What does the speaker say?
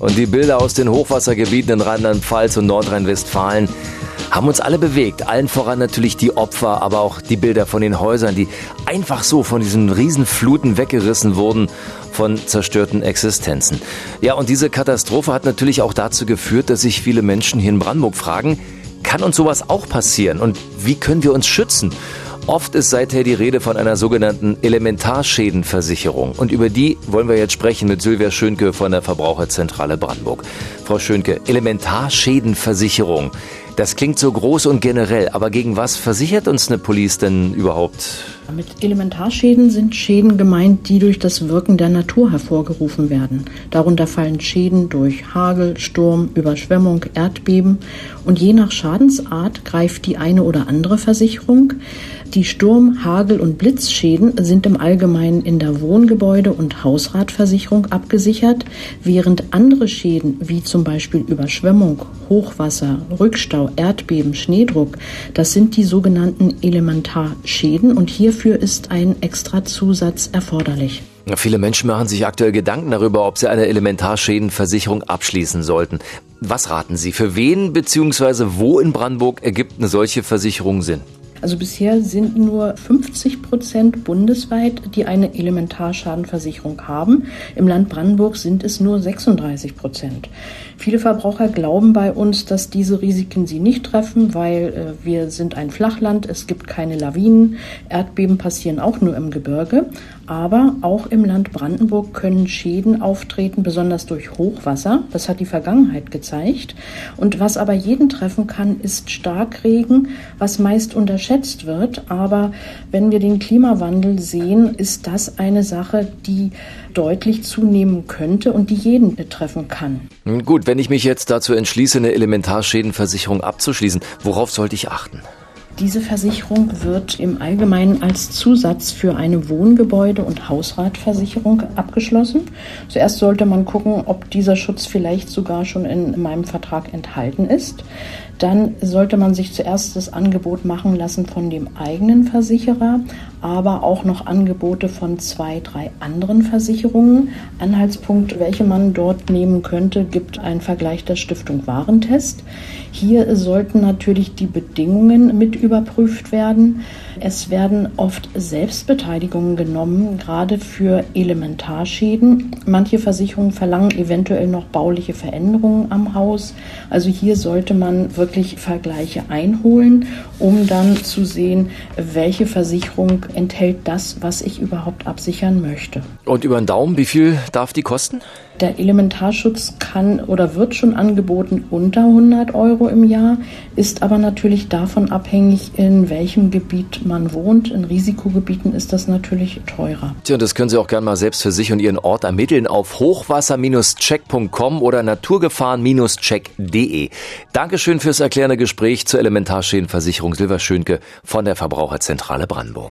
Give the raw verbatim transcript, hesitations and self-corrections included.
Und die Bilder aus den Hochwassergebieten in Rheinland-Pfalz und Nordrhein-Westfalen haben uns alle bewegt. Allen voran natürlich die Opfer, aber auch die Bilder von den Häusern, die einfach so von diesen Riesenfluten weggerissen wurden, von zerstörten Existenzen. Ja, und diese Katastrophe hat natürlich auch dazu geführt, dass sich viele Menschen hier in Brandenburg fragen, kann uns sowas auch passieren und wie können wir uns schützen? Oft ist seither die Rede von einer sogenannten Elementarschädenversicherung. Und über die wollen wir jetzt sprechen mit Sylvia Schönke von der Verbraucherzentrale Brandenburg. Frau Schönke, Elementarschädenversicherung. Das klingt so groß und generell, aber gegen was versichert uns eine Police denn überhaupt? Mit Elementarschäden sind Schäden gemeint, die durch das Wirken der Natur hervorgerufen werden. Darunter fallen Schäden durch Hagel, Sturm, Überschwemmung, Erdbeben. Und je nach Schadensart greift die eine oder andere Versicherung. Die Sturm-, Hagel- und Blitzschäden sind im Allgemeinen in der Wohngebäude- und Hausratversicherung abgesichert, während andere Schäden wie zum Beispiel Überschwemmung, Hochwasser, Rückstau, Erdbeben, Schneedruck, das sind die sogenannten Elementarschäden und hierfür ist ein Extrazusatz erforderlich. Ja, viele Menschen machen sich aktuell Gedanken darüber, ob sie eine Elementarschädenversicherung abschließen sollten. Was raten Sie? Für wen bzw. wo in Brandenburg ergibt eine solche Versicherung Sinn? Also bisher sind nur fünfzig Prozent bundesweit, die eine Elementarschadenversicherung haben. Im Land Brandenburg sind es nur sechsunddreißig Prozent. Viele Verbraucher glauben bei uns, dass diese Risiken sie nicht treffen, weil äh, wir sind ein Flachland, es gibt keine Lawinen, Erdbeben passieren auch nur im Gebirge. Aber auch im Land Brandenburg können Schäden auftreten, besonders durch Hochwasser. Das hat die Vergangenheit gezeigt. Und was aber jeden treffen kann, ist Starkregen, was meist unterschätzt wird. Aber wenn wir den Klimawandel sehen, ist das eine Sache, die deutlich zunehmen könnte und die jeden betreffen kann. Gut, wenn ich mich jetzt dazu entschließe, eine Elementarschädenversicherung abzuschließen, worauf sollte ich achten? Diese Versicherung wird im Allgemeinen als Zusatz für eine Wohngebäude- und Hausratversicherung abgeschlossen. Zuerst sollte man gucken, ob dieser Schutz vielleicht sogar schon in meinem Vertrag enthalten ist. Dann sollte man sich zuerst das Angebot machen lassen von dem eigenen Versicherer, aber auch noch Angebote von zwei, drei anderen Versicherungen. Anhaltspunkt, welche man dort nehmen könnte, gibt ein Vergleich der Stiftung Warentest. Hier sollten natürlich die Bedingungen mit überprüft werden. Es werden oft Selbstbeteiligungen genommen, gerade für Elementarschäden. Manche Versicherungen verlangen eventuell noch bauliche Veränderungen am Haus. Also hier sollte man wirklich Vergleiche einholen, um dann zu sehen, welche Versicherung enthält das, was ich überhaupt absichern möchte. Und über den Daumen, wie viel darf die kosten? Der Elementarschutz kann oder wird schon angeboten unter hundert Euro im Jahr, ist aber natürlich davon abhängig, in welchem Gebiet man wohnt. In Risikogebieten ist das natürlich teurer. Tja, das können Sie auch gerne mal selbst für sich und Ihren Ort ermitteln auf hochwasser check punkt com oder naturgefahren check punkt de. Dankeschön fürs erklärende Gespräch zur Elementarschädenversicherung Sylvia Schönke von der Verbraucherzentrale Brandenburg.